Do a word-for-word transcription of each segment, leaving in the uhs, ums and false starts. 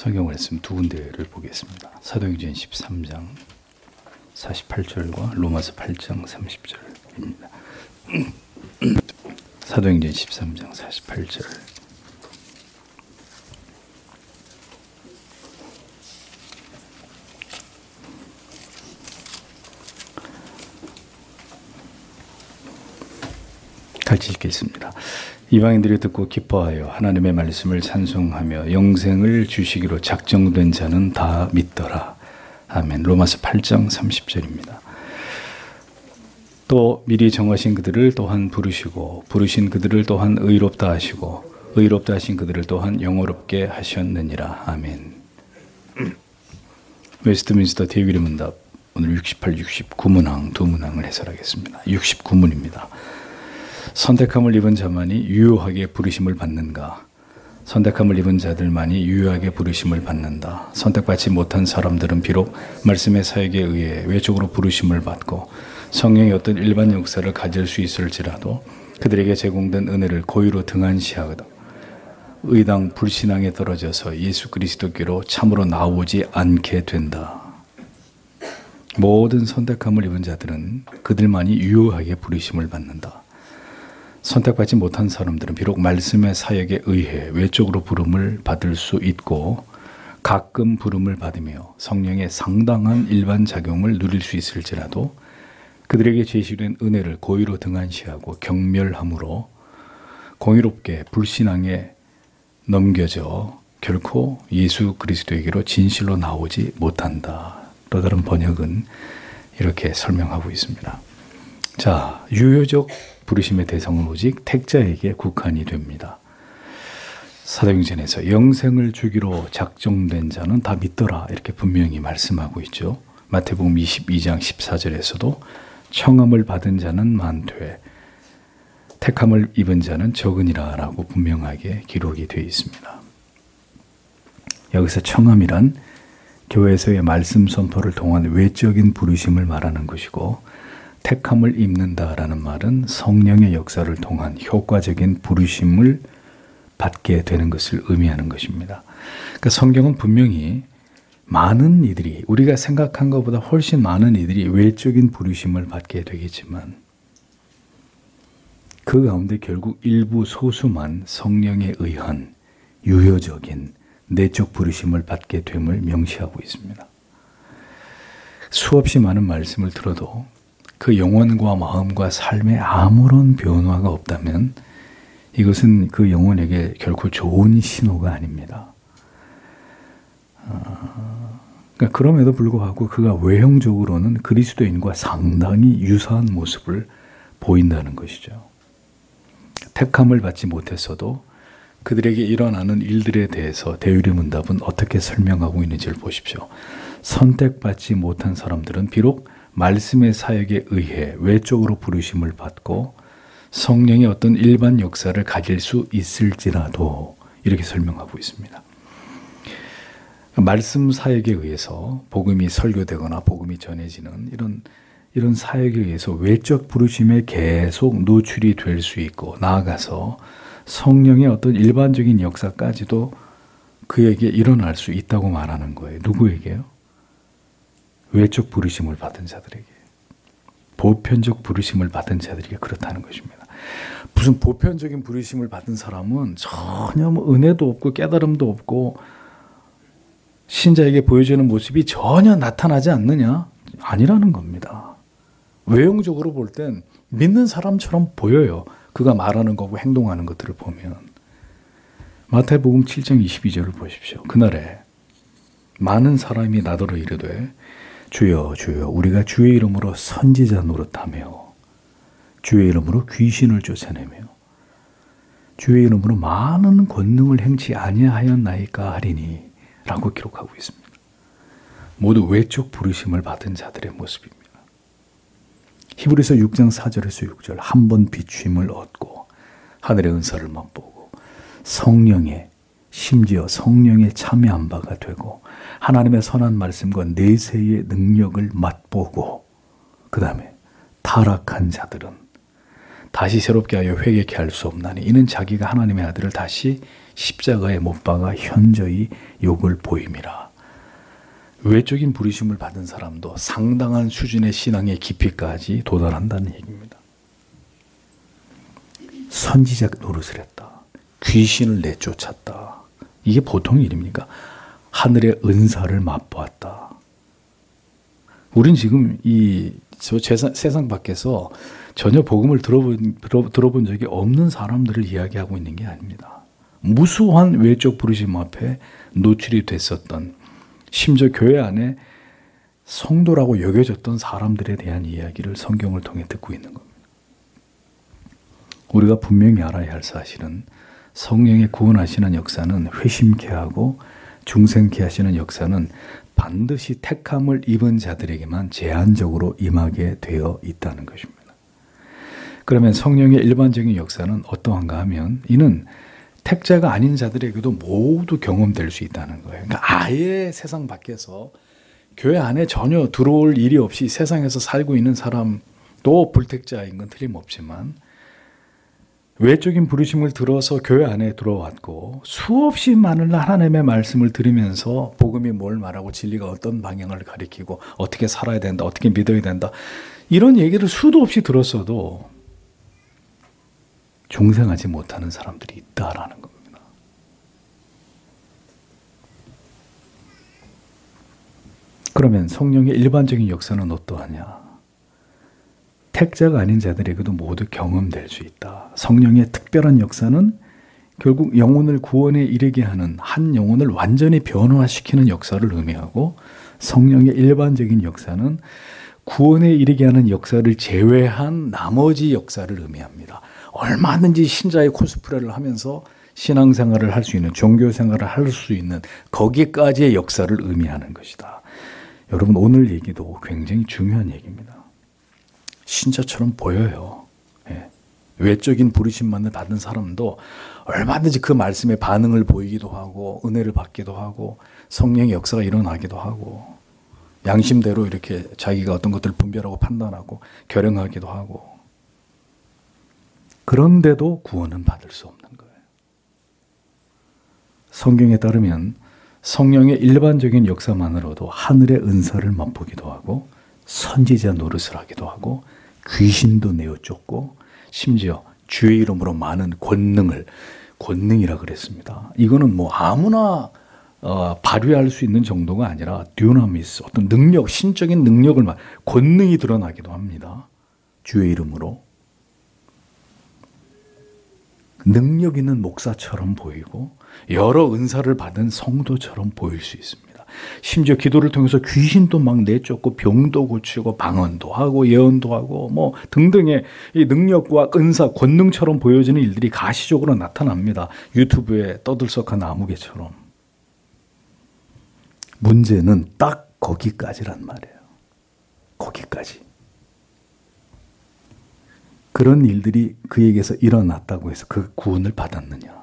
성경을 했으면 두 군데를 보겠습니다. 사도행전 십삼 장 사십팔 절과 로마서 팔 장 삼십 절입니다. 사도행전 십삼 장 사십팔 절. 같이 읽겠습니다. 이방인들이 듣고 기뻐하여 하나님의 말씀을 찬송하며 영생을 주시기로 작정된 자는 다 믿더라. 아멘. 로마서 팔 장 삼십 절입니다. 또 미리 정하신 그들을 또한 부르시고 부르신 그들을 또한 의롭다 하시고 의롭다 하신 그들을 또한 영어롭게 하셨느니라. 아멘. 웨스트민스터 대위리 문답 오늘 육십팔, 육십구 문항 두 문항을 해설하겠습니다. 육십구 문입니다. 선택함을 입은 자만이 유효하게 부르심을 받는가? 선택함을 입은 자들만이 유효하게 부르심을 받는다. 선택받지 못한 사람들은 비록 말씀의 사역에 의해 외적으로 부르심을 받고 성령의 어떤 일반 역사를 가질 수 있을지라도 그들에게 제공된 은혜를 고의로 등한시하거든 의당 불신앙에 떨어져서 예수 그리스도께로 참으로 나오지 않게 된다. 모든 선택함을 입은 자들은 그들만이 유효하게 부르심을 받는다. 선택받지 못한 사람들은 비록 말씀의 사역에 의해 외적으로 부름을 받을 수 있고 가끔 부름을 받으며 성령의 상당한 일반 작용을 누릴 수 있을지라도 그들에게 제시된 은혜를 고의로 등한시하고 경멸함으로 공의롭게 불신앙에 넘겨져 결코 예수 그리스도에게로 진실로 나오지 못한다. 또 다른 번역은 이렇게 설명하고 있습니다. 자, 유효적 부르심의 대상은 오직 택자에게 국한이 됩니다. 사도행전에서 영생을 주기로 작정된 자는 다 믿더라 이렇게 분명히 말씀하고 있죠. 마태복음 이십이 장 십사 절에서도 청함을 받은 자는 많되 택함을 입은 자는 적으니라 라고 분명하게 기록이 되어 있습니다. 여기서 청함이란 교회에서의 말씀 선포를 통한 외적인 부르심을 말하는 것이고 택함을 입는다라는 말은 성령의 역사를 통한 효과적인 부르심을 받게 되는 것을 의미하는 것입니다. 그러니까 성경은 분명히 많은 이들이 우리가 생각한 것보다 훨씬 많은 이들이 외적인 부르심을 받게 되겠지만 그 가운데 결국 일부 소수만 성령에 의한 유효적인 내적 부르심을 받게 됨을 명시하고 있습니다. 수없이 많은 말씀을 들어도 그 영혼과 마음과 삶에 아무런 변화가 없다면 이것은 그 영혼에게 결코 좋은 신호가 아닙니다. 어, 그러니까 그럼에도 불구하고 그가 외형적으로는 그리스도인과 상당히 유사한 모습을 보인다는 것이죠. 택함을 받지 못했어도 그들에게 일어나는 일들에 대해서 대유리 문답은 어떻게 설명하고 있는지를 보십시오. 선택받지 못한 사람들은 비록 말씀의 사역에 의해 외적으로 부르심을 받고 성령의 어떤 일반 역사를 가질 수 있을지라도 이렇게 설명하고 있습니다. 말씀 사역에 의해서 복음이 설교되거나 복음이 전해지는 이런 이런 사역에 의해서 외적 부르심에 계속 노출이 될 수 있고 나아가서 성령의 어떤 일반적인 역사까지도 그에게 일어날 수 있다고 말하는 거예요. 누구에게요? 외적 부르심을 받은 자들에게, 보편적 부르심을 받은 자들에게 그렇다는 것입니다. 무슨 보편적인 부르심을 받은 사람은 전혀 뭐 은혜도 없고 깨달음도 없고 신자에게 보여주는 모습이 전혀 나타나지 않느냐? 아니라는 겁니다. 외형적으로 볼 땐 믿는 사람처럼 보여요. 그가 말하는 거고 행동하는 것들을 보면. 마태복음 칠 장 이십이 절을 보십시오. 그날에 많은 사람이 나더러 이르되 주여 주여 우리가 주의 이름으로 선지자 노릇하며 주의 이름으로 귀신을 쫓아내며 주의 이름으로 많은 권능을 행치 아니하였나이까 하리니 라고 기록하고 있습니다. 모두 외적 부르심을 받은 자들의 모습입니다. 히브리서 육 장 사 절에서 육 절 한 번 비추임을 얻고 하늘의 은사를 맛보고 성령의 심지어 성령에 참여한 바가 되고 하나님의 선한 말씀과 내세의 능력을 맛보고 그 다음에 타락한 자들은 다시 새롭게 하여 회개케 할 수 없나니 이는 자기가 하나님의 아들을 다시 십자가에 못 박아 현저히 욕을 보임이라. 외적인 부르심을 받은 사람도 상당한 수준의 신앙의 깊이까지 도달한다는 얘기입니다. 선지자 노릇을 했다. 귀신을 내쫓았다. 이게 보통 일입니까? 하늘의 은사를 맛보았다. 우린 지금 이 저 세상 밖에서 전혀 복음을 들어본, 들어, 들어본 적이 없는 사람들을 이야기하고 있는 게 아닙니다. 무수한 외적 부르심 앞에 노출이 됐었던, 심지어 교회 안에 성도라고 여겨졌던 사람들에 대한 이야기를 성경을 통해 듣고 있는 겁니다. 우리가 분명히 알아야 할 사실은 성령의 구원하시는 역사는 회심케 하고 중생케 하시는 역사는 반드시 택함을 입은 자들에게만 제한적으로 임하게 되어 있다는 것입니다. 그러면 성령의 일반적인 역사는 어떠한가 하면 이는 택자가 아닌 자들에게도 모두 경험될 수 있다는 거예요. 그러니까 아예 세상 밖에서 교회 안에 전혀 들어올 일이 없이 세상에서 살고 있는 사람도 불택자인 건 틀림없지만 외적인 부르심을 들어서 교회 안에 들어왔고 수없이 많은 하나님의 말씀을 들으면서 복음이 뭘 말하고 진리가 어떤 방향을 가리키고 어떻게 살아야 된다, 어떻게 믿어야 된다 이런 얘기를 수도 없이 들었어도 중생하지 못하는 사람들이 있다라는 겁니다. 그러면 성령의 일반적인 역사는 어떠하냐? 택자가 아닌 자들에게도 모두 경험될 수 있다. 성령의 특별한 역사는 결국 영혼을 구원에 이르게 하는, 한 영혼을 완전히 변화시키는 역사를 의미하고, 성령의 일반적인 역사는 구원에 이르게 하는 역사를 제외한 나머지 역사를 의미합니다. 얼마든지 신자의 코스프레를 하면서 신앙생활을 할 수 있는, 종교생활을 할 수 있는 거기까지의 역사를 의미하는 것이다. 여러분, 오늘 얘기도 굉장히 중요한 얘기입니다. 신자처럼 보여요. 예. 외적인 부르심만을 받은 사람도 얼마든지 그 말씀에 반응을 보이기도 하고 은혜를 받기도 하고 성령의 역사가 일어나기도 하고 양심대로 이렇게 자기가 어떤 것들을 분별하고 판단하고 결정하기도 하고, 그런데도 구원은 받을 수 없는 거예요. 성경에 따르면 성령의 일반적인 역사만으로도 하늘의 은사를 맛보기도 하고 선지자 노릇을 하기도 하고 귀신도 내어 쫓고 심지어 주의 이름으로 많은 권능을, 권능이라 그랬습니다. 이거는 뭐 아무나 어, 발휘할 수 있는 정도가 아니라 듀나미스, 어떤 능력, 신적인 능력을 말, 권능이 드러나기도 합니다. 주의 이름으로. 능력 있는 목사처럼 보이고 여러 은사를 받은 성도처럼 보일 수 있습니다. 심지어 기도를 통해서 귀신도 막 내쫓고 병도 고치고 방언도 하고 예언도 하고 뭐 등등의 이 능력과 은사, 권능처럼 보여지는 일들이 가시적으로 나타납니다. 유튜브에 떠들썩한 아무개처럼. 문제는 딱 거기까지란 말이에요. 거기까지. 그런 일들이 그에게서 일어났다고 해서 그 구원을 받았느냐?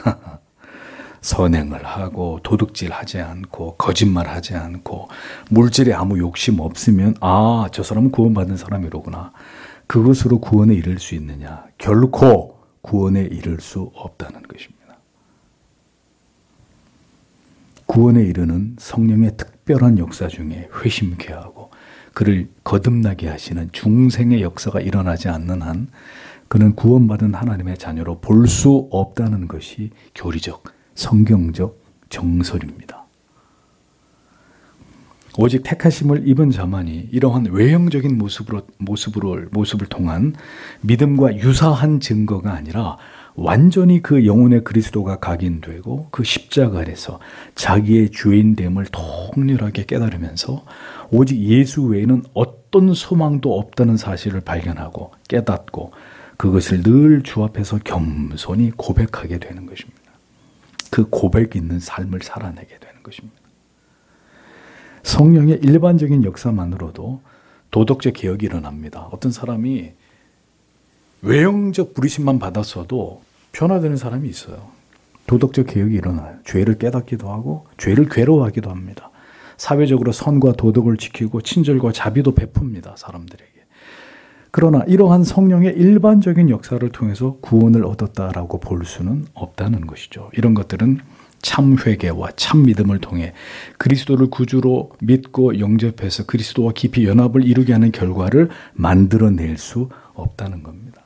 선행을 하고 도둑질하지 않고 거짓말하지 않고 물질에 아무 욕심 없으면 아, 저 사람은 구원받은 사람이로구나. 그것으로 구원에 이를 수 있느냐? 결코 구원에 이를 수 없다는 것입니다. 구원에 이르는 성령의 특별한 역사 중에 회심케 하고 그를 거듭나게 하시는 중생의 역사가 일어나지 않는 한 그는 구원받은 하나님의 자녀로 볼 수 없다는 것이 교리적, 성경적 정설입니다. 오직 택하심을 입은 자만이 이러한 외형적인 모습으로, 모습으로, 모습을 통한 믿음과 유사한 증거가 아니라 완전히 그 영혼의 그리스도가 각인되고 그 십자가 아래서 자기의 주인됨을 통렬하게 깨달으면서 오직 예수 외에는 어떤 소망도 없다는 사실을 발견하고 깨닫고 그것을 늘 주 앞에서 겸손히 고백하게 되는 것입니다. 그 고백 있는 삶을 살아내게 되는 것입니다. 성령의 일반적인 역사만으로도 도덕적 개혁이 일어납니다. 어떤 사람이 외형적 부르심만 받았어도 변화되는 사람이 있어요. 도덕적 개혁이 일어나요. 죄를 깨닫기도 하고 죄를 괴로워하기도 합니다. 사회적으로 선과 도덕을 지키고 친절과 자비도 베풉니다. 사람들에게. 그러나 이러한 성령의 일반적인 역사를 통해서 구원을 얻었다라고 볼 수는 없다는 것이죠. 이런 것들은 참 회개와 참 믿음을 통해 그리스도를 구주로 믿고 영접해서 그리스도와 깊이 연합을 이루게 하는 결과를 만들어낼 수 없다는 겁니다.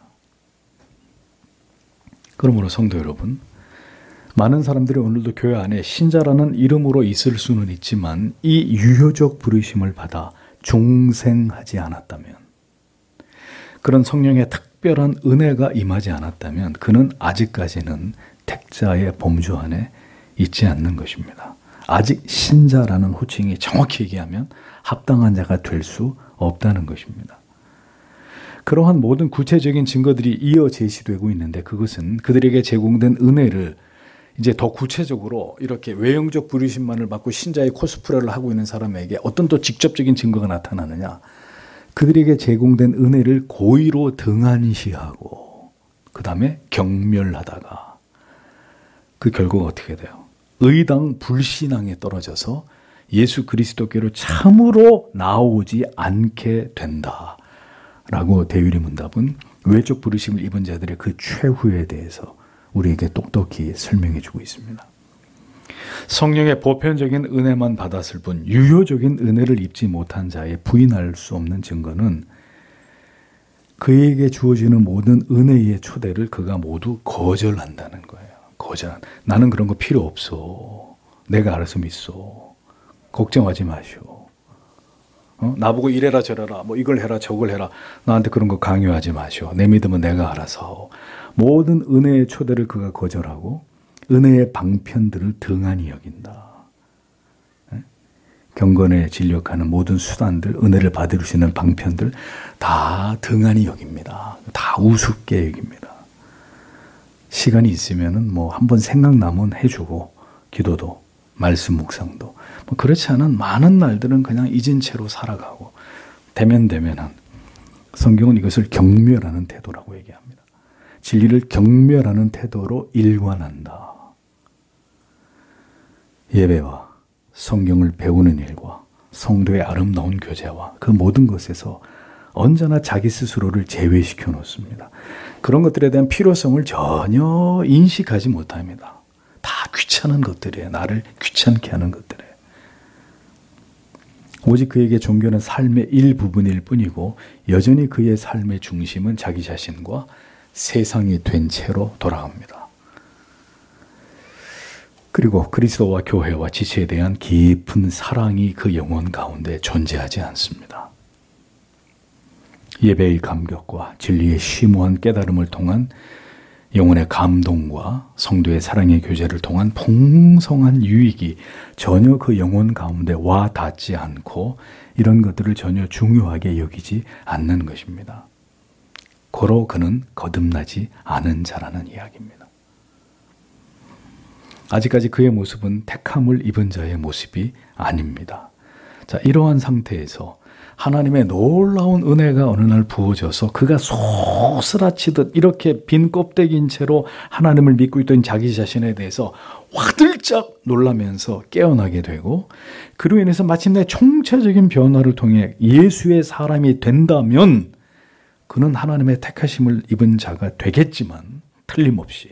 그러므로 성도 여러분, 많은 사람들이 오늘도 교회 안에 신자라는 이름으로 있을 수는 있지만 이 유효적 부르심을 받아 중생하지 않았다면, 그런 성령의 특별한 은혜가 임하지 않았다면 그는 아직까지는 택자의 범주 안에 있지 않는 것입니다. 아직 신자라는 호칭이 정확히 얘기하면 합당한 자가 될 수 없다는 것입니다. 그러한 모든 구체적인 증거들이 이어 제시되고 있는데 그것은 그들에게 제공된 은혜를 이제 더 구체적으로 이렇게 외형적 부르심만을 받고 신자의 코스프레를 하고 있는 사람에게 어떤 또 직접적인 증거가 나타나느냐? 그들에게 제공된 은혜를 고의로 등한시하고 그 다음에 경멸하다가 그 결과가 어떻게 돼요? 의당 불신앙에 떨어져서 예수 그리스도께로 참으로 나오지 않게 된다라고 대유리 문답은 외적 부르심을 입은 자들의 그 최후에 대해서 우리에게 똑똑히 설명해 주고 있습니다. 성령의 보편적인 은혜만 받았을 뿐 유효적인 은혜를 입지 못한 자의 부인할 수 없는 증거는 그에게 주어지는 모든 은혜의 초대를 그가 모두 거절한다는 거예요. 거절. 나는 그런 거 필요 없어. 내가 알아서 믿소. 걱정하지 마시오. 어? 나보고 이래라 저래라 뭐 이걸 해라 저걸 해라 나한테 그런 거 강요하지 마시오. 내 믿음은 내가 알아서. 모든 은혜의 초대를 그가 거절하고 은혜의 방편들을 등한히 여긴다. 경건에 진력하는 모든 수단들, 은혜를 받을 수 있는 방편들 다 등한히 여깁니다. 다 우습게 여깁니다. 시간이 있으면은 뭐 한번 생각나면 해주고 기도도 말씀 묵상도 뭐 그렇지 않은 많은 날들은 그냥 잊은 채로 살아가고 대면 대면한 성경은 이것을 경멸하는 태도라고 얘기합니다. 진리를 경멸하는 태도로 일관한다. 예배와 성경을 배우는 일과 성도의 아름다운 교제와 그 모든 것에서 언제나 자기 스스로를 제외시켜 놓습니다. 그런 것들에 대한 필요성을 전혀 인식하지 못합니다. 다 귀찮은 것들이에요. 나를 귀찮게 하는 것들이에요. 오직 그에게 종교는 삶의 일부분일 뿐이고 여전히 그의 삶의 중심은 자기 자신과 세상이 된 채로 돌아갑니다. 그리고 그리스도와 교회와 지체에 대한 깊은 사랑이 그 영혼 가운데 존재하지 않습니다. 예배의 감격과 진리의 심오한 깨달음을 통한 영혼의 감동과 성도의 사랑의 교제를 통한 풍성한 유익이 전혀 그 영혼 가운데 와 닿지 않고 이런 것들을 전혀 중요하게 여기지 않는 것입니다. 고로 그는 거듭나지 않은 자라는 이야기입니다. 아직까지 그의 모습은 택함을 입은 자의 모습이 아닙니다. 자, 이러한 상태에서 하나님의 놀라운 은혜가 어느 날 부어져서 그가 소스라치듯 이렇게 빈 껍데기인 채로 하나님을 믿고 있던 자기 자신에 대해서 화들짝 놀라면서 깨어나게 되고 그로 인해서 마침내 총체적인 변화를 통해 예수의 사람이 된다면 그는 하나님의 택하심을 입은 자가 되겠지만 틀림없이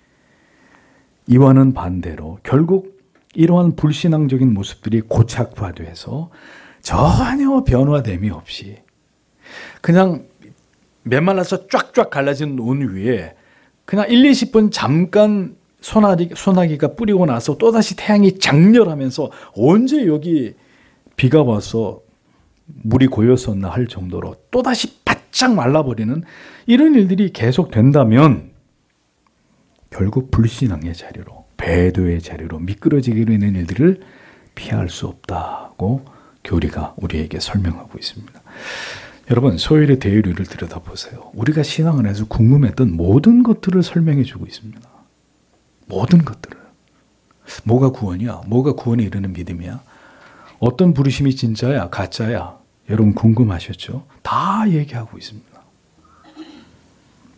이와는 반대로 결국 이러한 불신앙적인 모습들이 고착화돼서 전혀 변화됨이 없이 그냥 메말라서 쫙쫙 갈라진 논 위에 그냥 일, 이십 분 잠깐 소나기, 소나기가 뿌리고 나서 또다시 태양이 장렬하면서 언제 여기 비가 와서 물이 고였었나 할 정도로 또다시 바짝 말라버리는 이런 일들이 계속 된다면 결국 불신앙의 자리로 배도의 자리로 미끄러지게 되는 일들을 피할 수 없다고 교리가 우리에게 설명하고 있습니다. 여러분, 소율의 대유리를 들여다보세요. 우리가 신앙 안에서 궁금했던 모든 것들을 설명해 주고 있습니다. 모든 것들을. 뭐가 구원이야? 뭐가 구원에 이르는 믿음이야? 어떤 부르심이 진짜야? 가짜야? 여러분 궁금하셨죠? 다 얘기하고 있습니다.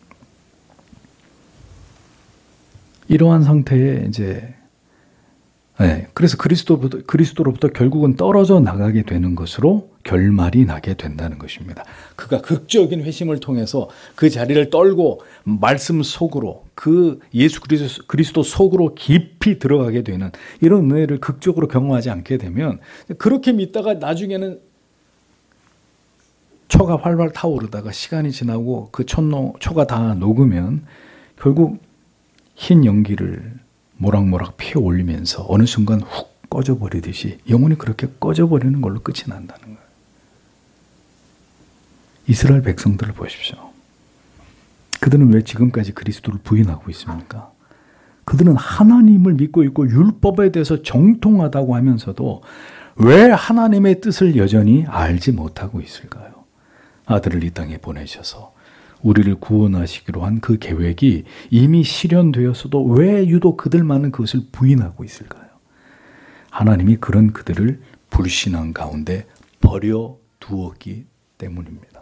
이러한 상태에 이제 네, 그래서 그리스도부터, 그리스도로부터 결국은 떨어져 나가게 되는 것으로 결말이 나게 된다는 것입니다. 그가 극적인 회심을 통해서 그 자리를 떨고 말씀 속으로 그 예수 그리스도, 그리스도 속으로 깊이 들어가게 되는 이런 은혜를 극적으로 경험하지 않게 되면 그렇게 믿다가 나중에는 초가 활활 타오르다가 시간이 지나고 그 촛노, 초가 다 녹으면 결국 흰 연기를 모락모락 피어 올리면서 어느 순간 훅 꺼져버리듯이 영혼이 그렇게 꺼져버리는 걸로 끝이 난다는 거예요. 이스라엘 백성들을 보십시오. 그들은 왜 지금까지 그리스도를 부인하고 있습니까? 그들은 하나님을 믿고 있고 율법에 대해서 정통하다고 하면서도 왜 하나님의 뜻을 여전히 알지 못하고 있을까요? 아들을 이 땅에 보내셔서 우리를 구원하시기로 한 그 계획이 이미 실현되었어도 왜 유독 그들만은 그것을 부인하고 있을까요? 하나님이 그런 그들을 불신앙 가운데 버려두었기 때문입니다.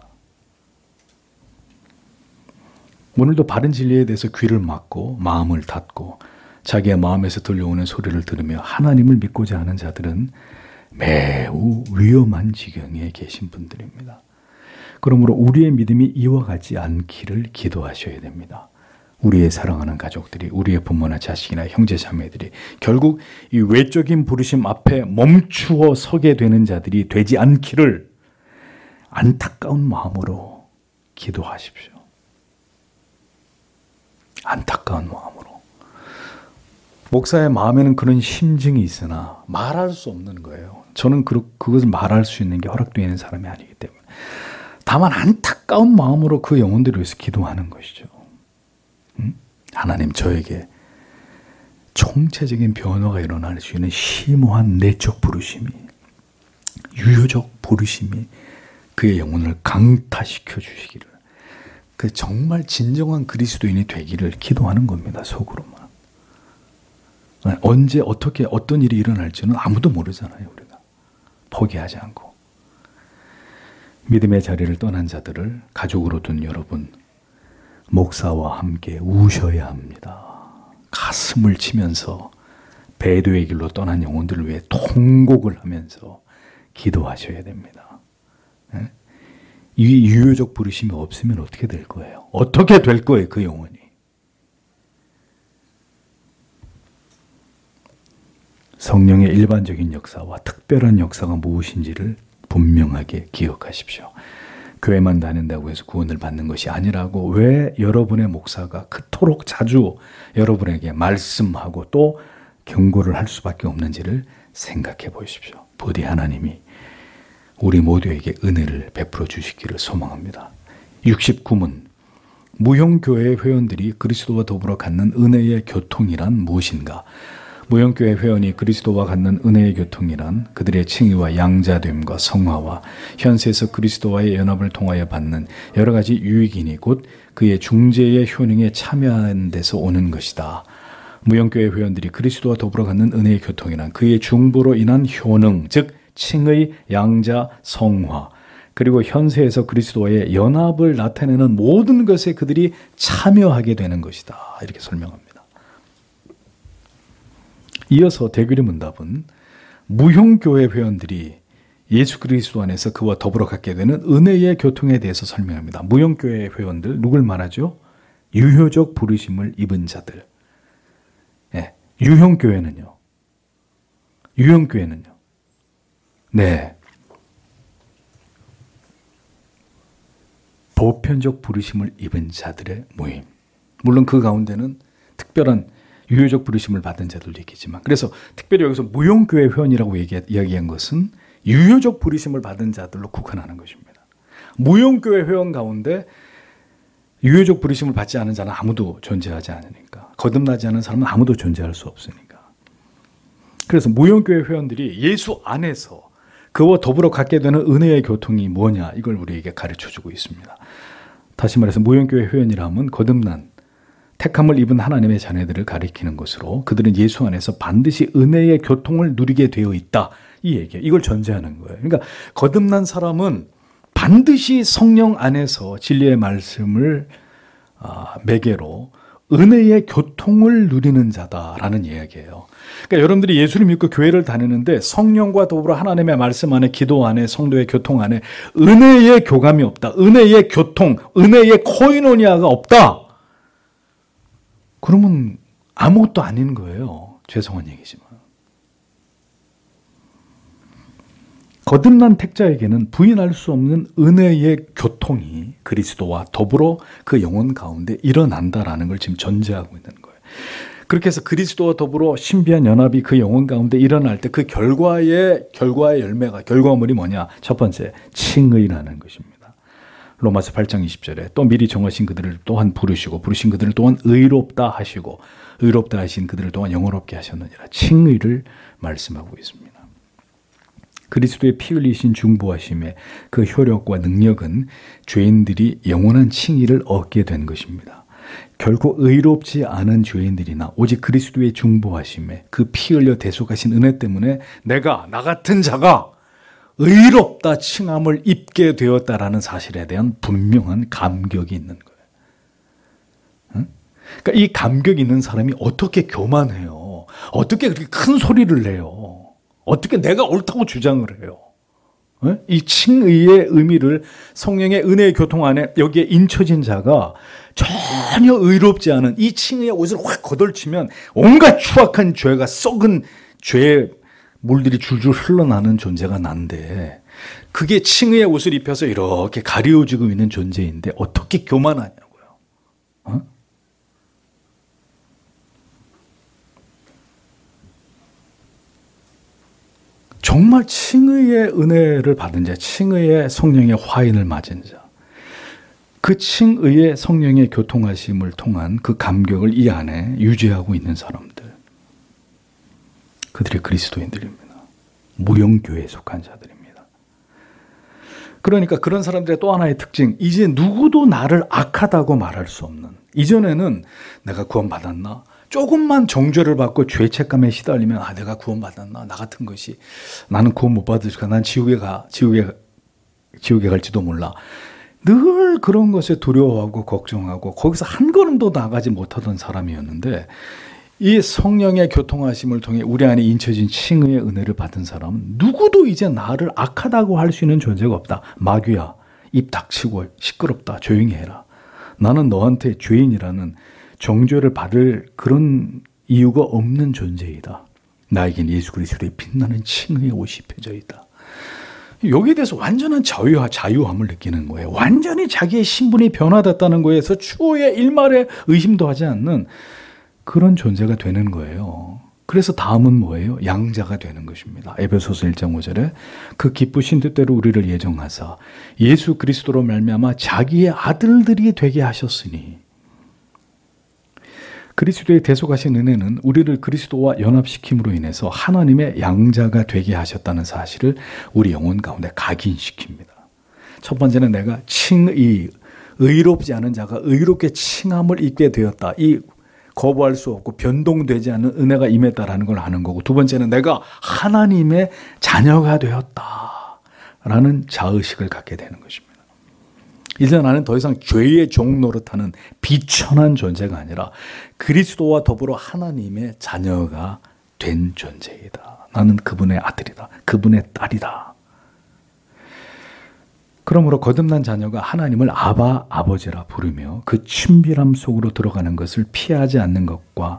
오늘도 바른 진리에 대해서 귀를 막고 마음을 닫고 자기의 마음에서 들려오는 소리를 들으며 하나님을 믿고자 하는 자들은 매우 위험한 지경에 계신 분들입니다. 그러므로 우리의 믿음이 이와 같지 않기를 기도하셔야 됩니다. 우리의 사랑하는 가족들이, 우리의 부모나 자식이나 형제 자매들이 결국 이 외적인 부르심 앞에 멈추어 서게 되는 자들이 되지 않기를 안타까운 마음으로 기도하십시오. 안타까운 마음으로. 목사의 마음에는 그런 심증이 있으나 말할 수 없는 거예요. 저는 그, 그것을 말할 수 있는 게 허락되어 있는 사람이 아니기 때문에. 다만 안타까운 마음으로 그 영혼들을 위해서 기도하는 것이죠. 음? 하나님, 저에게 총체적인 변화가 일어날 수 있는 심오한 내적 부르심이, 유효적 부르심이 그의 영혼을 강타시켜 주시기를, 그 정말 진정한 그리스도인이 되기를 기도하는 겁니다. 속으로만. 언제 어떻게 어떤 일이 일어날지는 아무도 모르잖아요. 우리가 포기하지 않고. 믿음의 자리를 떠난 자들을 가족으로 둔 여러분, 목사와 함께 우셔야 합니다. 가슴을 치면서 배도의 길로 떠난 영혼들을 위해 통곡을 하면서 기도하셔야 됩니다. 네? 이 유효적 부르심이 없으면 어떻게 될 거예요? 어떻게 될 거예요, 그 영혼이? 성령의 일반적인 역사와 특별한 역사가 무엇인지를 분명하게 기억하십시오. 교회만 다닌다고 해서 구원을 받는 것이 아니라고 왜 여러분의 목사가 그토록 자주 여러분에게 말씀하고 또 경고를 할 수밖에 없는지를 생각해 보십시오. 부디 하나님이 우리 모두에게 은혜를 베풀어 주시기를 소망합니다. 육십구 문, 무형교회 회원들이 그리스도와 더불어 갖는 은혜의 교통이란 무엇인가? 무형교회 회원이 그리스도와 갖는 은혜의 교통이란 그들의 칭의와 양자됨과 성화와 현세에서 그리스도와의 연합을 통하여 받는 여러 가지 유익이니 곧 그의 중재의 효능에 참여하는 데서 오는 것이다. 무형교회 회원들이 그리스도와 더불어 갖는 은혜의 교통이란 그의 중보로 인한 효능, 즉 칭의, 양자, 성화, 그리고 현세에서 그리스도와의 연합을 나타내는 모든 것에 그들이 참여하게 되는 것이다. 이렇게 설명합니다. 이어서 대규리 문답은 무형교회 회원들이 예수 그리스도 안에서 그와 더불어 갖게 되는 은혜의 교통에 대해서 설명합니다. 무형교회 회원들, 누굴 말하죠? 유효적 부르심을 입은 자들. 예, 유형교회는요? 유형교회는요? 네. 보편적 부르심을 입은 자들의 모임. 물론 그 가운데는 특별한 유효적 부르심을 받은 자들도 있겠지만, 그래서 특별히 여기서 무형교회 회원이라고 얘기, 이야기한 것은 유효적 부르심을 받은 자들로 국한하는 것입니다. 무형교회 회원 가운데 유효적 부르심을 받지 않은 자는 아무도 존재하지 않으니까, 거듭나지 않은 사람은 아무도 존재할 수 없으니까. 그래서 무형교회 회원들이 예수 안에서 그와 더불어 갖게 되는 은혜의 교통이 뭐냐, 이걸 우리에게 가르쳐주고 있습니다. 다시 말해서 무형교회 회원이라면 거듭난 택함을 입은 하나님의 자녀들을 가리키는 것으로 그들은 예수 안에서 반드시 은혜의 교통을 누리게 되어 있다. 이 얘기예요. 이걸 전제하는 거예요. 그러니까 거듭난 사람은 반드시 성령 안에서 진리의 말씀을 매개로 은혜의 교통을 누리는 자다라는 이야기예요. 그러니까 여러분들이 예수를 믿고 교회를 다니는데 성령과 더불어 하나님의 말씀 안에, 기도 안에, 성도의 교통 안에 은혜의 교감이 없다. 은혜의 교통, 은혜의 코이노니아가 없다. 그러면 아무것도 아닌 거예요. 죄송한 얘기지만. 거듭난 택자에게는 부인할 수 없는 은혜의 교통이 그리스도와 더불어 그 영혼 가운데 일어난다라는 걸 지금 전제하고 있는 거예요. 그렇게 해서 그리스도와 더불어 신비한 연합이 그 영혼 가운데 일어날 때 그 결과의 결과의 열매가, 결과물이 뭐냐? 첫 번째, 칭의라는 것입니다. 로마서 팔 장 이십 절에 또 미리 정하신 그들을 또한 부르시고 부르신 그들을 또한 의롭다 하시고 의롭다 하신 그들을 또한 영원롭게 하셨느니라. 칭의를 말씀하고 있습니다. 그리스도의 피 흘리신 중보하심의 그 효력과 능력은 죄인들이 영원한 칭의를 얻게 된 것입니다. 결코 의롭지 않은 죄인들이나 오직 그리스도의 중보하심에 그 피 흘려 대속하신 은혜 때문에 내가, 나 같은 자가 의롭다 칭함을 입게 되었다라는 사실에 대한 분명한 감격이 있는 거예요. 응? 그러니까 이 감격이 있는 사람이 어떻게 교만해요? 어떻게 그렇게 큰 소리를 내요? 어떻게 내가 옳다고 주장을 해요? 이 칭의의 의미를 성령의 은혜의 교통 안에 여기에 인쳐진 자가 전혀 의롭지 않은 이 칭의의 옷을 확 걷어치면 온갖 추악한 죄가, 썩은 죄의 물들이 줄줄 흘러나는 존재가 난데, 그게 칭의의 옷을 입혀서 이렇게 가려지고 있는 존재인데 어떻게 교만하냐고요. 어? 정말 칭의의 은혜를 받은 자, 칭의의 성령의 화인을 맞은 자, 그 칭의의 성령의 교통하심을 통한 그 감격을 이 안에 유지하고 있는 사람들, 그들이 그리스도인들입니다. 무용교회에 속한 자들입니다. 그러니까 그런 사람들의 또 하나의 특징, 이제 누구도 나를 악하다고 말할 수 없는, 이전에는 내가 구원받았나? 조금만 정죄를 받고 죄책감에 시달리면 아 내가 구원받았나? 나 같은 것이, 나는 구원 못 받으니까 난 지옥에 가, 지옥에, 지옥에 갈지도 몰라. 늘 그런 것에 두려워하고 걱정하고 거기서 한 걸음도 나가지 못하던 사람이었는데, 이 성령의 교통하심을 통해 우리 안에 인쳐진 칭의의 은혜를 받은 사람은 누구도 이제 나를 악하다고 할 수 있는 존재가 없다. 마귀야, 입 닥치고 시끄럽다, 조용히 해라. 나는 너한테 죄인이라는 정죄를 받을 그런 이유가 없는 존재이다. 나에겐 예수 그리스도의 빛나는 칭의의 옷이 펴져 있다. 여기에 대해서 완전한 자유와 자유함을 느끼는 거예요. 완전히 자기의 신분이 변화됐다는 거에서 추후에 일말의 의심도 하지 않는 그런 존재가 되는 거예요. 그래서 다음은 뭐예요? 양자가 되는 것입니다. 에베소서 일 장 오 절에 그 기쁘신 뜻대로 우리를 예정하사 예수 그리스도로 말미암아 자기의 아들들이 되게 하셨으니, 그리스도의 대속하신 은혜는 우리를 그리스도와 연합시킴으로 인해서 하나님의 양자가 되게 하셨다는 사실을 우리 영혼 가운데 각인시킵니다. 첫 번째는 내가 칭의, 의롭지 않은 자가 의롭게 칭함을 입게 되었다. 이 거부할 수 없고 변동되지 않는 은혜가 임했다라는 걸 아는 거고, 두 번째는 내가 하나님의 자녀가 되었다라는 자의식을 갖게 되는 것입니다. 이제 나는 더 이상 죄의 종 노릇하는 비천한 존재가 아니라 그리스도와 더불어 하나님의 자녀가 된 존재이다. 나는 그분의 아들이다. 그분의 딸이다. 그러므로 거듭난 자녀가 하나님을 아바, 아버지라 부르며 그 친밀함 속으로 들어가는 것을 피하지 않는 것과,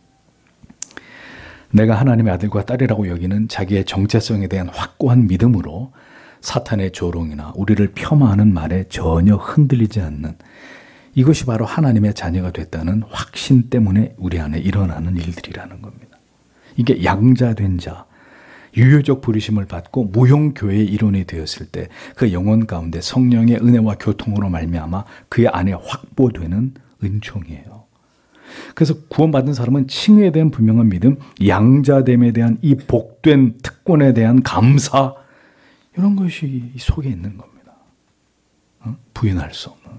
내가 하나님의 아들과 딸이라고 여기는 자기의 정체성에 대한 확고한 믿음으로 사탄의 조롱이나 우리를 폄하하는 말에 전혀 흔들리지 않는, 이것이 바로 하나님의 자녀가 됐다는 확신 때문에 우리 안에 일어나는 일들이라는 겁니다. 이게 양자된 자, 유효적 부르심을 받고 무용교회의 일원이 되었을 때 그 영혼 가운데 성령의 은혜와 교통으로 말미암아 그 안에 확보되는 은총이에요. 그래서 구원받은 사람은 칭의에 대한 분명한 믿음, 양자됨에 대한 이 복된 특권에 대한 감사, 이런 것이 이 속에 있는 겁니다. 어? 부인할 수 없는.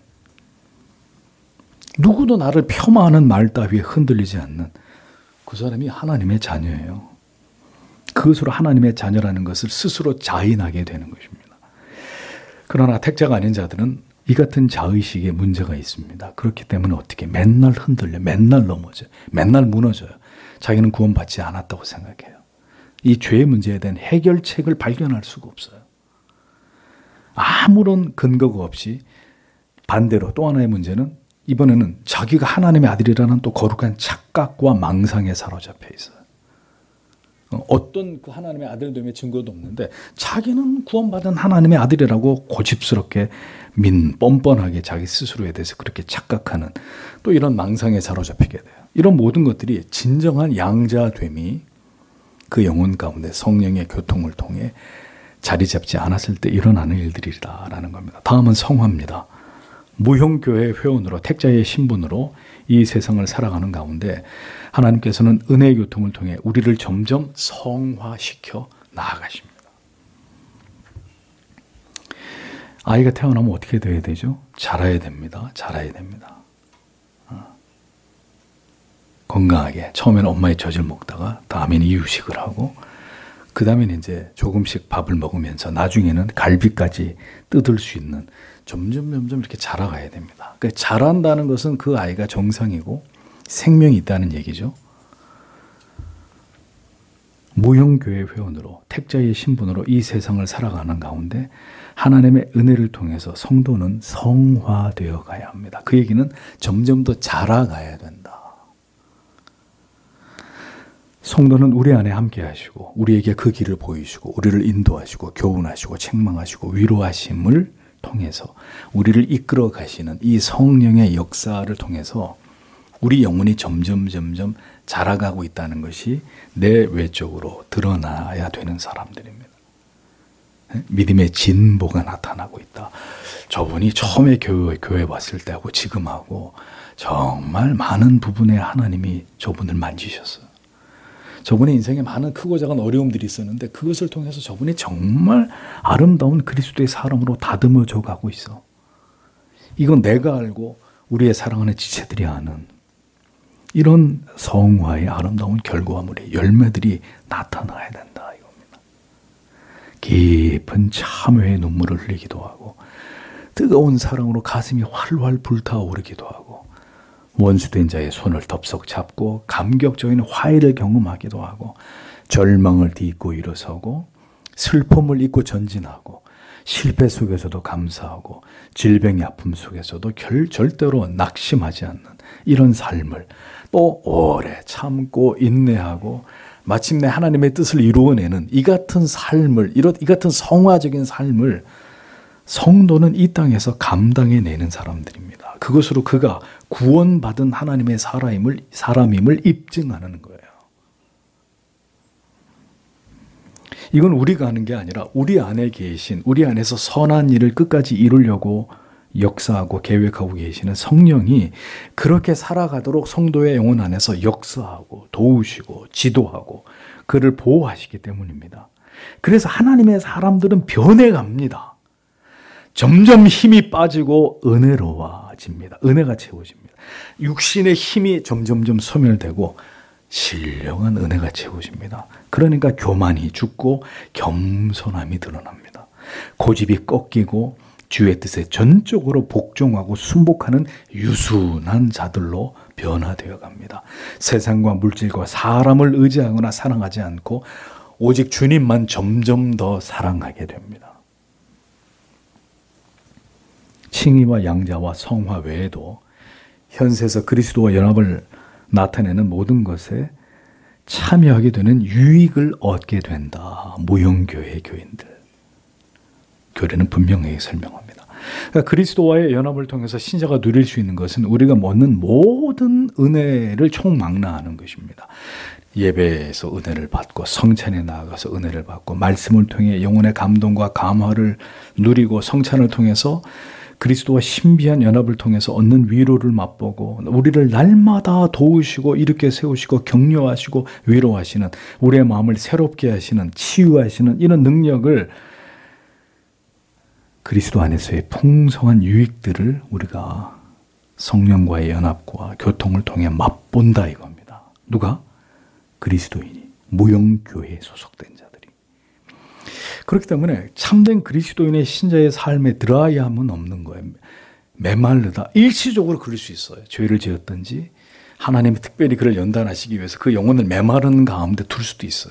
누구도 나를 폄하하는 말 따위에 흔들리지 않는 그 사람이 하나님의 자녀예요. 그것으로 하나님의 자녀라는 것을 스스로 자인하게 되는 것입니다. 그러나 택자가 아닌 자들은 이 같은 자의식에 문제가 있습니다. 그렇기 때문에 어떻게 맨날 흔들려, 맨날 넘어져요. 맨날 무너져요. 자기는 구원받지 않았다고 생각해요. 이 죄의 문제에 대한 해결책을 발견할 수가 없어요. 아무런 근거가 없이 반대로 또 하나의 문제는 이번에는 자기가 하나님의 아들이라는 또 거룩한 착각과 망상에 사로잡혀 있어요. 어떤 그 하나님의 아들됨의 증거도 없는데 자기는 구원받은 하나님의 아들이라고 고집스럽게 민 뻔뻔하게 자기 스스로에 대해서 그렇게 착각하는 또 이런 망상에 사로잡히게 돼요. 이런 모든 것들이 진정한 양자됨이 그 영혼 가운데 성령의 교통을 통해 자리 잡지 않았을 때 일어나는 일들이라는 겁니다. 다음은 성화입니다. 무형교회 회원으로 택자의 신분으로 이 세상을 살아가는 가운데 하나님께서는 은혜의 교통을 통해 우리를 점점 성화시켜 나아가십니다. 아이가 태어나면 어떻게 돼야 되죠? 자라야 됩니다. 자라야 됩니다. 건강하게 처음에는 엄마의 젖을 먹다가 다음에는 이유식을 하고 그 다음에는 이제 조금씩 밥을 먹으면서 나중에는 갈비까지 뜯을 수 있는 점점 점점 이렇게 자라가야 됩니다. 그러니까 자란다는 것은 그 아이가 정상이고 생명이 있다는 얘기죠. 무형교회 회원으로 택자의 신분으로 이 세상을 살아가는 가운데 하나님의 은혜를 통해서 성도는 성화되어 가야 합니다. 그 얘기는 점점 더 자라가야 된다. 성도는 우리 안에 함께 하시고 우리에게 그 길을 보이시고 우리를 인도하시고 교훈하시고 책망하시고 위로하심을 통해서 우리를 이끌어 가시는 이 성령의 역사를 통해서 우리 영혼이 점점 점점 자라가고 있다는 것이 내 외적으로 드러나야 되는 사람들입니다. 믿음의 진보가 나타나고 있다. 저분이 처음에 교회, 교회 왔을 때하고 지금하고 정말 많은 부분에 하나님이 저분을 만지셨어요. 저분의 인생에 많은 크고 작은 어려움들이 있었는데 그것을 통해서 저분이 정말 아름다운 그리스도의 사람으로 다듬어져 가고 있어. 이건 내가 알고 우리의 사랑하는 지체들이 아는 이런 성화의 아름다운 결과물이 열매들이 나타나야 된다 이겁니다. 깊은 참회의 눈물을 흘리기도 하고 뜨거운 사랑으로 가슴이 활활 불타오르기도 하고 원수된 자의 손을 덥석 잡고 감격적인 화해를 경험하기도 하고 절망을 딛고 일어서고 슬픔을 잊고 전진하고 실패 속에서도 감사하고 질병의 아픔 속에서도 결, 절대로 낙심하지 않는 이런 삶을 또 오래 참고 인내하고 마침내 하나님의 뜻을 이루어내는 이 같은 삶을 이런 이 같은 성화적인 삶을 성도는 이 땅에서 감당해내는 사람들입니다. 그것으로 그가 구원받은 하나님의 사람임을, 사람임을 입증하는 거예요. 이건 우리가 하는 게 아니라 우리 안에 계신, 우리 안에서 선한 일을 끝까지 이루려고 역사하고 계획하고 계시는 성령이 그렇게 살아가도록 성도의 영혼 안에서 역사하고 도우시고 지도하고 그를 보호하시기 때문입니다. 그래서 하나님의 사람들은 변해갑니다. 점점 힘이 빠지고 은혜로워집니다. 은혜가 채워집니다. 육신의 힘이 점점점 소멸되고 신령한 은혜가 채워집니다. 그러니까 교만이 죽고 겸손함이 드러납니다. 고집이 꺾이고 주의 뜻에 전적으로 복종하고 순복하는 유순한 자들로 변화되어 갑니다. 세상과 물질과 사람을 의지하거나 사랑하지 않고 오직 주님만 점점 더 사랑하게 됩니다. 칭의와 양자와 성화 외에도 현세에서 그리스도와 연합을 나타내는 모든 것에 참여하게 되는 유익을 얻게 된다. 무형교회 교인들. 교리는 분명하게 설명합니다. 그러니까 그리스도와의 연합을 통해서 신자가 누릴 수 있는 것은 우리가 얻는 모든 은혜를 총망라하는 것입니다. 예배에서 은혜를 받고 성찬에 나아가서 은혜를 받고 말씀을 통해 영혼의 감동과 감화를 누리고 성찬을 통해서 그리스도와 신비한 연합을 통해서 얻는 위로를 맛보고 우리를 날마다 도우시고 일으켜 세우시고 격려하시고 위로하시는 우리의 마음을 새롭게 하시는 치유하시는 이런 능력을 그리스도 안에서의 풍성한 유익들을 우리가 성령과의 연합과 교통을 통해 맛본다 이겁니다. 누가? 그리스도인이 무형교회에 소속된 자들이. 그렇기 때문에 참된 그리스도인의 신자의 삶에 드라이함은 없는 거예요. 메말르다. 일시적으로 그럴 수 있어요. 죄를 지었든지 하나님이 특별히 그를 연단하시기 위해서 그 영혼을 메마른 가운데 둘 수도 있어요.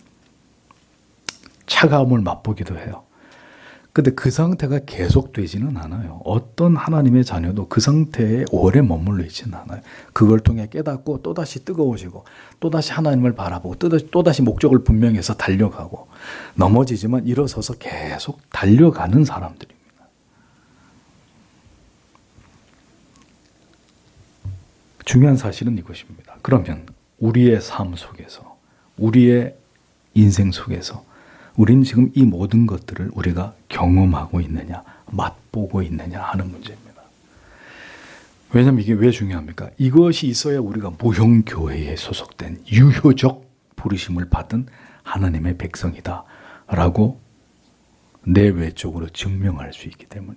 차가움을 맛보기도 해요. 근데 그 상태가 계속되지는 않아요. 어떤 하나님의 자녀도 그 상태에 오래 머물러 있지는 않아요. 그걸 통해 깨닫고 또다시 뜨거워지고 또다시 하나님을 바라보고 또다시, 또다시 목적을 분명해서 달려가고 넘어지지만 일어서서 계속 달려가는 사람들입니다. 중요한 사실은 이것입니다. 그러면 우리의 삶 속에서, 우리의 인생 속에서 우리는 지금 이 모든 것들을 우리가 경험하고 있느냐, 맛보고 있느냐 하는 문제입니다. 왜냐하면 이게 왜 중요합니까? 이것이 있어야 우리가 무형교회에 소속된 유효적 부르심을 받은 하나님의 백성이다 라고 내외적으로 증명할 수 있기 때문입니다.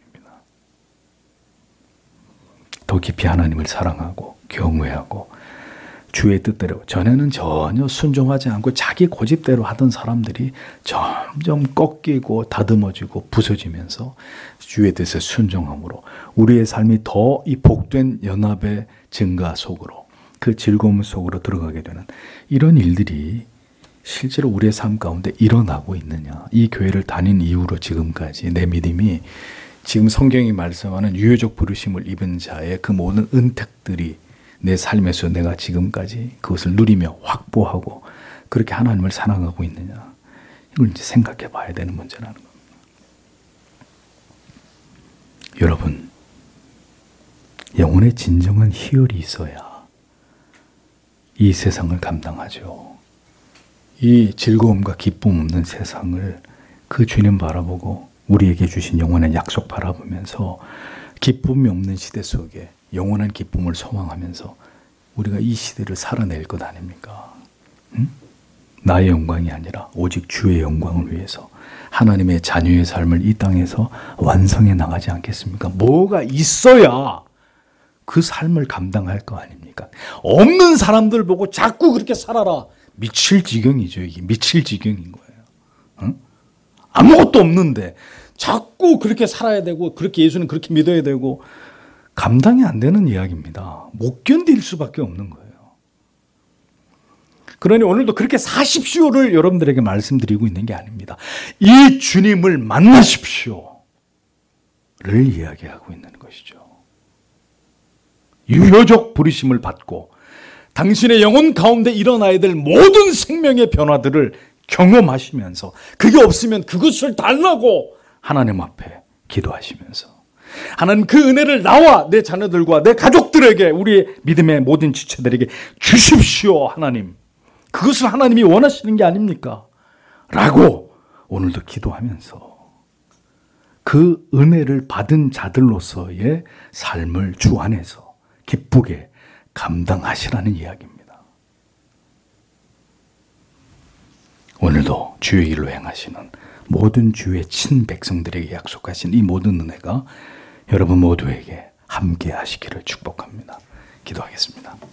더 깊이 하나님을 사랑하고 경외하고 주의 뜻대로, 전에는 전혀 순종하지 않고 자기 고집대로 하던 사람들이 점점 꺾이고 다듬어지고 부서지면서 주의 뜻에 순종함으로 우리의 삶이 더 이 복된 연합의 증가 속으로, 그 즐거움 속으로 들어가게 되는 이런 일들이 실제로 우리의 삶 가운데 일어나고 있느냐. 이 교회를 다닌 이후로 지금까지 내 믿음이 지금 성경이 말씀하는 유효적 부르심을 입은 자의 그 모든 은택들이 내 삶에서 내가 지금까지 그것을 누리며 확보하고 그렇게 하나님을 사랑하고 있느냐. 이걸 이제 생각해 봐야 되는 문제라는 겁니다. 여러분, 영혼의 진정한 희열이 있어야 이 세상을 감당하죠. 이 즐거움과 기쁨 없는 세상을 그 주님 바라보고 우리에게 주신 영원한 약속 바라보면서 기쁨이 없는 시대 속에 영원한 기쁨을 소망하면서 우리가 이 시대를 살아낼 것 아닙니까? 응? 나의 영광이 아니라 오직 주의 영광을 위해서 하나님의 자녀의 삶을 이 땅에서 완성해 나가지 않겠습니까? 뭐가 있어야 그 삶을 감당할 거 아닙니까? 없는 사람들 보고 자꾸 그렇게 살아라. 미칠 지경이죠. 이게 미칠 지경인 거예요. 응? 아무것도 없는데 자꾸 그렇게 살아야 되고 그렇게 예수는 그렇게 믿어야 되고 감당이 안 되는 이야기입니다. 못 견딜 수밖에 없는 거예요. 그러니 오늘도 그렇게 사십시오를 여러분들에게 말씀드리고 있는 게 아닙니다. 이 주님을 만나십시오를 이야기하고 있는 것이죠. 유효적 부르심을 받고 당신의 영혼 가운데 일어나야 될 모든 생명의 변화들을 경험하시면서 그게 없으면 그것을 달라고 하나님 앞에 기도하시면서 하나님 그 은혜를 나와 내 자녀들과 내 가족들에게 우리의 믿음의 모든 지체들에게 주십시오. 하나님 그것을 하나님이 원하시는 게 아닙니까? 라고 오늘도 기도하면서 그 은혜를 받은 자들로서의 삶을 주 안에서 기쁘게 감당하시라는 이야기입니다. 오늘도 주의 일로 행하시는 모든 주의 친백성들에게 약속하신 이 모든 은혜가 여러분 모두에게 함께 하시기를 축복합니다. 기도하겠습니다.